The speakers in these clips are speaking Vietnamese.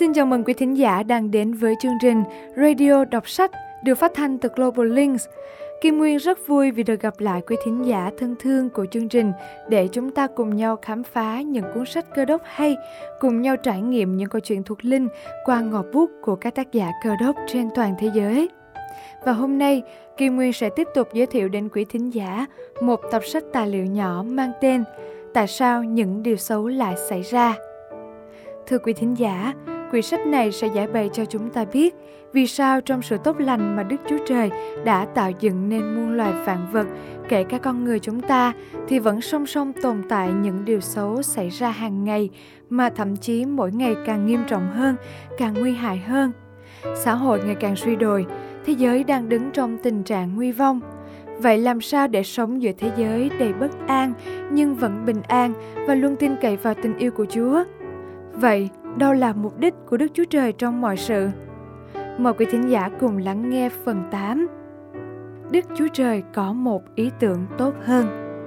Xin chào mừng quý thính giả đang đến với chương trình Radio Đọc Sách được phát thanh từ Global Links. Kim Nguyên rất vui vì được gặp lại quý thính giả thân thương của chương trình để chúng ta cùng nhau khám phá những cuốn sách Cơ Đốc hay, cùng nhau trải nghiệm những câu chuyện thuộc linh qua ngòi bút của các tác giả Cơ Đốc trên toàn thế giới. Và hôm nay, Kim Nguyên sẽ tiếp tục giới thiệu đến quý thính giả một tập sách tài liệu nhỏ mang tên Tại sao những điều xấu lại xảy ra? Thưa quý thính giả, quyển sách này sẽ giải bày cho chúng ta biết vì sao trong sự tốt lành mà Đức Chúa Trời đã tạo dựng nên muôn loài vạn vật, kể cả con người chúng ta, thì vẫn song song tồn tại những điều xấu xảy ra hàng ngày, mà thậm chí mỗi ngày càng nghiêm trọng hơn, càng nguy hại hơn. Xã hội ngày càng suy đồi, thế giới đang đứng trong tình trạng nguy vong. Vậy làm sao để sống giữa thế giới đầy bất an nhưng vẫn bình an và luôn tin cậy vào tình yêu của Chúa? Vậy, đâu là mục đích của Đức Chúa Trời trong mọi sự? Mời quý thính giả cùng lắng nghe phần 8. Đức Chúa Trời có một ý tưởng tốt hơn.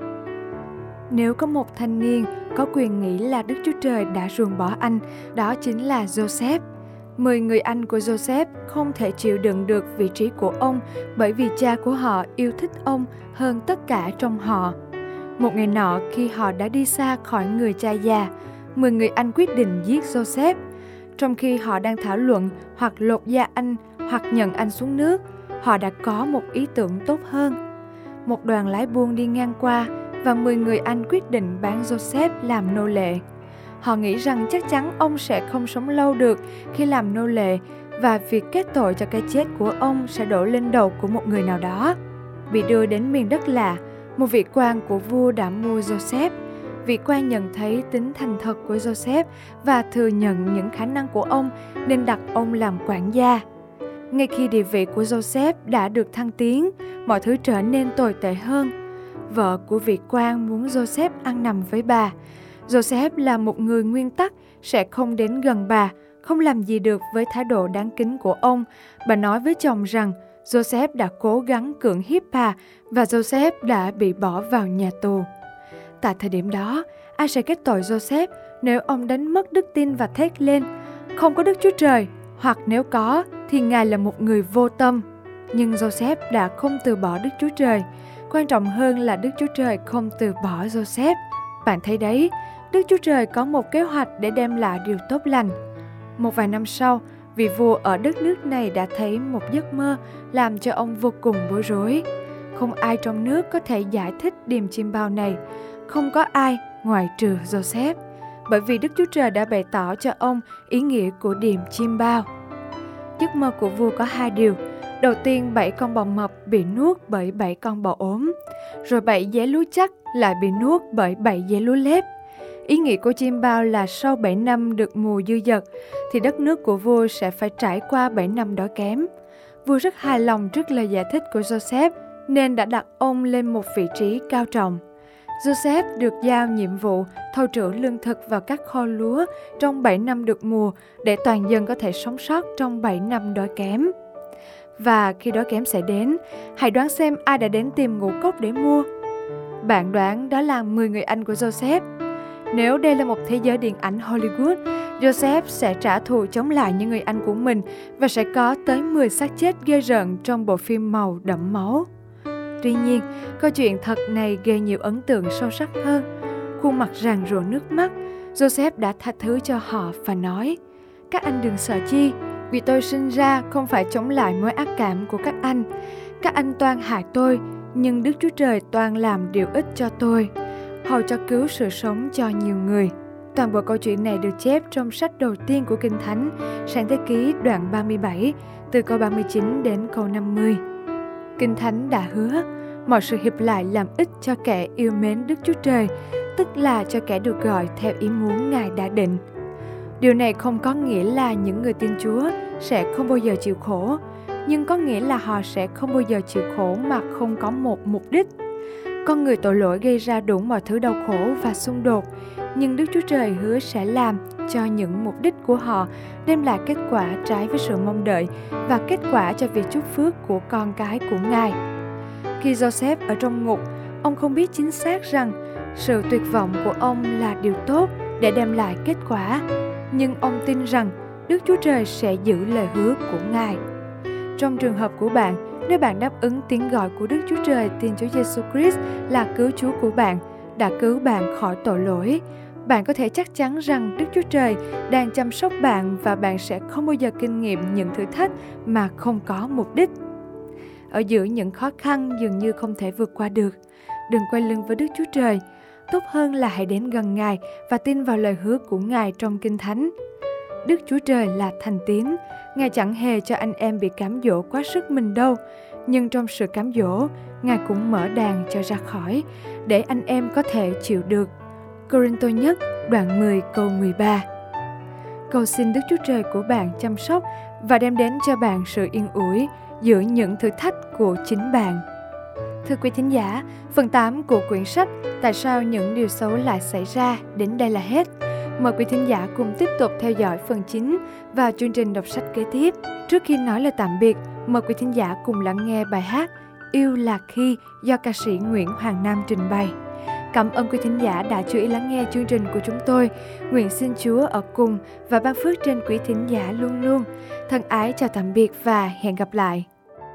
Nếu có một thanh niên có quyền nghĩ là Đức Chúa Trời đã ruồng bỏ anh, đó chính là Joseph. 10 người anh của Joseph không thể chịu đựng được vị trí của ông bởi vì cha của họ yêu thích ông hơn tất cả trong họ. Một ngày nọ, khi họ đã đi xa khỏi người cha già, 10 người anh quyết định giết Joseph. Trong khi họ đang thảo luận hoặc lột da anh hoặc nhận anh xuống nước, họ đã có một ý tưởng tốt hơn. Một đoàn lái buôn đi ngang qua và 10 người anh quyết định bán Joseph làm nô lệ. Họ nghĩ rằng chắc chắn ông sẽ không sống lâu được khi làm nô lệ và việc kết tội cho cái chết của ông sẽ đổ lên đầu của một người nào đó. Bị đưa đến miền đất lạ, một vị quan của vua đã mua Joseph. Vị quan nhận thấy tính thành thật của Joseph và thừa nhận những khả năng của ông nên đặt ông làm quản gia. Ngay khi địa vị của Joseph đã được thăng tiến, mọi thứ trở nên tồi tệ hơn. Vợ của vị quan muốn Joseph ăn nằm với bà. Joseph là một người nguyên tắc, sẽ không đến gần bà, không làm gì được với thái độ đáng kính của ông. Bà nói với chồng rằng Joseph đã cố gắng cưỡng hiếp bà và Joseph đã bị bỏ vào nhà tù. Tại thời điểm đó, ai sẽ kết tội Joseph nếu ông đánh mất đức tin và thét lên, không có Đức Chúa Trời, hoặc nếu có thì Ngài là một người vô tâm. Nhưng Joseph đã không từ bỏ Đức Chúa Trời. Quan trọng hơn là Đức Chúa Trời không từ bỏ Joseph. Bạn thấy đấy, Đức Chúa Trời có một kế hoạch để đem lại điều tốt lành. Một vài năm sau, vị vua ở đất nước này đã thấy một giấc mơ làm cho ông vô cùng bối rối. Không ai trong nước có thể giải thích điềm chim bao này. Không có ai ngoài trừ Joseph, bởi vì Đức Chúa Trời đã bày tỏ cho ông ý nghĩa của điềm chim bao. Giấc mơ của vua có 2 điều. Đầu tiên, 7 con bò mập bị nuốt bởi 7 con bò ốm, rồi 7 dế lúa chắc lại bị nuốt bởi 7 dế lúa lép. Ý nghĩa của chim bao là sau 7 năm được mùa dư dật, thì đất nước của vua sẽ phải trải qua 7 năm đói kém. Vua rất hài lòng trước lời giải thích của Joseph, nên đã đặt ông lên một vị trí cao trọng. Joseph được giao nhiệm vụ thâu trữ lương thực vào các kho lúa trong 7 năm được mùa để toàn dân có thể sống sót trong 7 năm đói kém. Và khi đói kém sẽ đến, hãy đoán xem ai đã đến tìm ngũ cốc để mua. Bạn đoán đó là 10 người anh của Joseph. Nếu đây là một thế giới điện ảnh Hollywood, Joseph sẽ trả thù chống lại những người anh của mình và sẽ có tới 10 xác chết ghê rợn trong bộ phim màu đẫm máu. Tuy nhiên, câu chuyện thật này gây nhiều ấn tượng sâu sắc hơn. Khuôn mặt ràn rụa nước mắt, Joseph đã tha thứ cho họ và nói: "Các anh đừng sợ chi, vì tôi sinh ra không phải chống lại mối ác cảm của các anh. Các anh toan hại tôi, nhưng Đức Chúa Trời toan làm điều ích cho tôi, hầu cho cứu sự sống cho nhiều người." Toàn bộ câu chuyện này được chép trong sách đầu tiên của Kinh Thánh, Sáng Thế Ký đoạn 37, từ câu 39 đến câu 50. Kinh Thánh đã hứa, mọi sự hiệp lại làm ích cho kẻ yêu mến Đức Chúa Trời, tức là cho kẻ được gọi theo ý muốn Ngài đã định. Điều này không có nghĩa là những người tin Chúa sẽ không bao giờ chịu khổ, nhưng có nghĩa là họ sẽ không bao giờ chịu khổ mà không có một mục đích. Con người tội lỗi gây ra đủ mọi thứ đau khổ và xung đột, nhưng Đức Chúa Trời hứa sẽ làm cho những mục đích của họ đem lại kết quả trái với sự mong đợi và kết quả cho việc chúc phước của con cái của Ngài. Khi Joseph ở trong ngục, ông không biết chính xác rằng sự tuyệt vọng của ông là điều tốt để đem lại kết quả, nhưng ông tin rằng Đức Chúa Trời sẽ giữ lời hứa của Ngài. Trong trường hợp của bạn, nếu bạn đáp ứng tiếng gọi của Đức Chúa Trời, tin Chúa Giêsu Christ là cứu Chúa của bạn, đã cứu bạn khỏi tội lỗi, bạn có thể chắc chắn rằng Đức Chúa Trời đang chăm sóc bạn và bạn sẽ không bao giờ kinh nghiệm những thử thách mà không có mục đích. Ở giữa những khó khăn dường như không thể vượt qua được, đừng quay lưng với Đức Chúa Trời. Tốt hơn là hãy đến gần Ngài và tin vào lời hứa của Ngài trong Kinh Thánh. Đức Chúa Trời là thành tín, Ngài chẳng hề cho anh em bị cám dỗ quá sức mình đâu, nhưng trong sự cám dỗ, Ngài cũng mở đàn cho ra khỏi, để anh em có thể chịu được. Cô-rinh-tô nhất, đoạn 10 câu 13. Cầu xin Đức Chúa Trời của bạn chăm sóc và đem đến cho bạn sự yên ủi giữa những thử thách của chính bạn. Thưa quý thính giả, phần 8 của quyển sách Tại sao những điều xấu lại xảy ra đến đây là hết. Mời quý thính giả cùng tiếp tục theo dõi phần 9 và chương trình đọc sách kế tiếp. Trước khi nói lời tạm biệt, mời quý thính giả cùng lắng nghe bài hát Yêu là khi do ca sĩ Nguyễn Hoàng Nam trình bày. Cảm ơn quý thính giả đã chú ý lắng nghe chương trình của chúng tôi. Nguyện xin Chúa ở cùng và ban phước trên quý thính giả luôn luôn. Thân ái chào tạm biệt và hẹn gặp lại.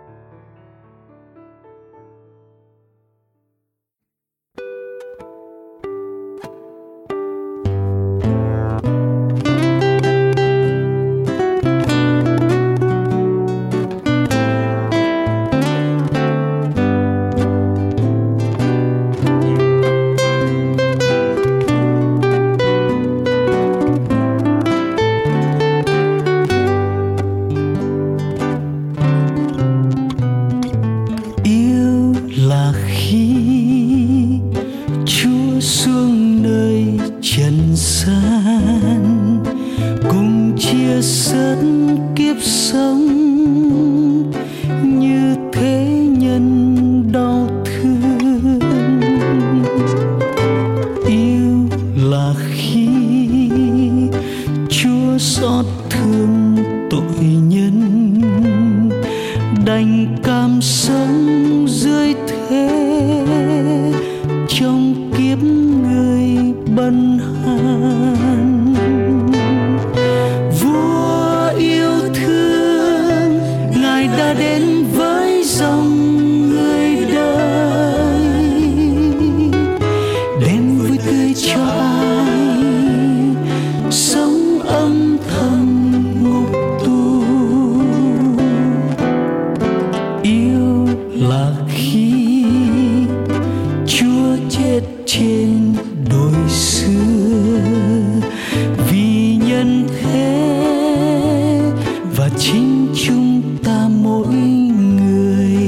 Xót thương tội nhân đành cam sống dưới thế trong kiếp người bần hàn. Vua yêu thương Ngài đã đến với dòng người đời, đem vui tươi cho ai sống âm thầm ngục tù. Yêu là khi Chúa chết trên đồi xưa vì nhân thế và chính chúng ta mỗi người.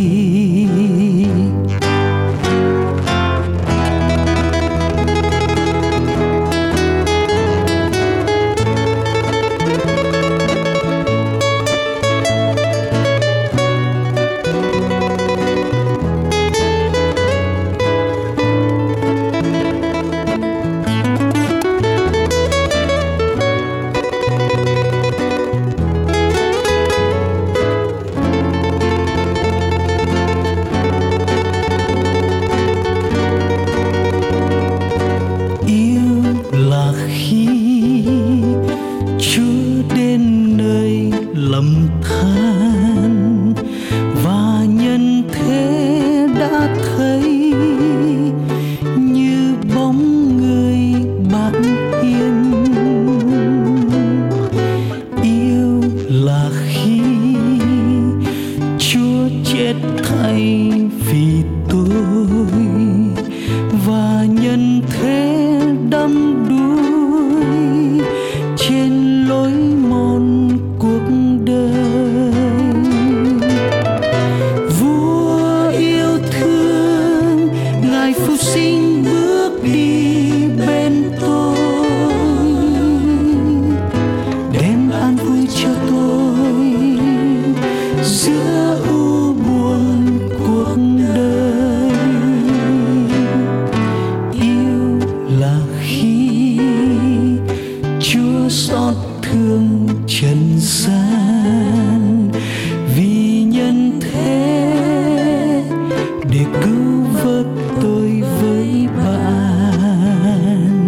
Lầm than và nhân thế đã thấy như bóng người bạc hiền. Yêu là khi Chúa chết thay vì tôi và nhân thế đắm đuối trên lối mòn cuộc đời. Vua yêu thương Ngài phục sinh bước đi bên tôi, đem an vui cho tôi giữa u buồn cuộc đời. Yêu là khi Chúa xót thương trần gian vì nhân thế để cứu vớt tôi với bạn.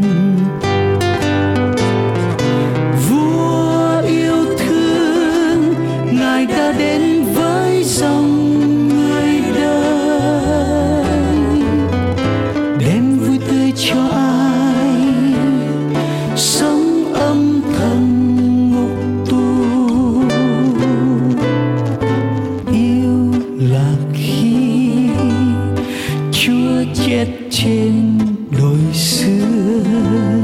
Chúa chết trên đồi xưa.